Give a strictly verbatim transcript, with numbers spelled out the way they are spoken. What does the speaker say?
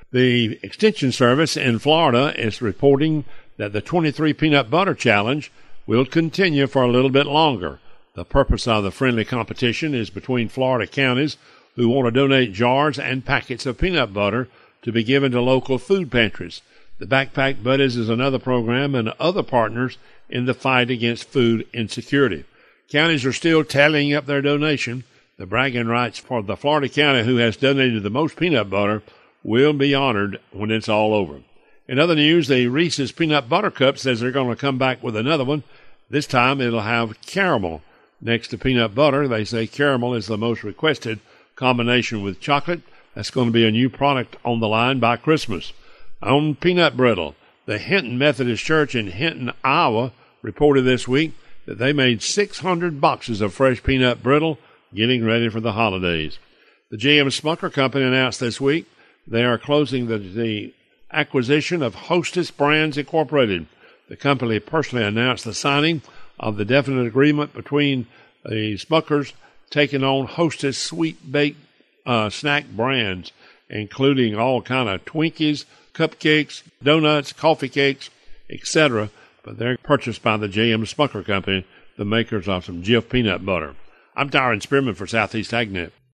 The Extension Service in Florida is reporting that the twenty-three Peanut Butter Challenge will continue for a little bit longer. The purpose of the friendly competition is between Florida counties who want to donate jars and packets of peanut butter to be given to local food pantries. The Backpack Buddies is another program and other partners in the fight against food insecurity. Counties are still tallying up their donation. The bragging rights for the Florida county who has donated the most peanut butter will be honored when it's all over. In other news, the Reese's Peanut Butter Cup says they're going to come back with another one. This time it'll have caramel next to peanut butter. They say caramel is the most requested combination with chocolate. That's going to be a new product on the line by Christmas. On peanut brittle, the Hinton Methodist Church in Hinton, Iowa, reported this week that they made six hundred boxes of fresh peanut brittle getting ready for the holidays. The J M. Smucker Company announced this week they are closing the, the acquisition of Hostess Brands Incorporated. The company personally announced the signing of the definite agreement between the Smuckers taking on Hostess sweet baked uh, snack brands, including all kind of Twinkies, cupcakes, donuts, coffee cakes, et cetera. But they're purchased by the J M. Smucker Company, the makers of some Jif peanut butter. I'm Tyron Spearman for Southeast AgNet.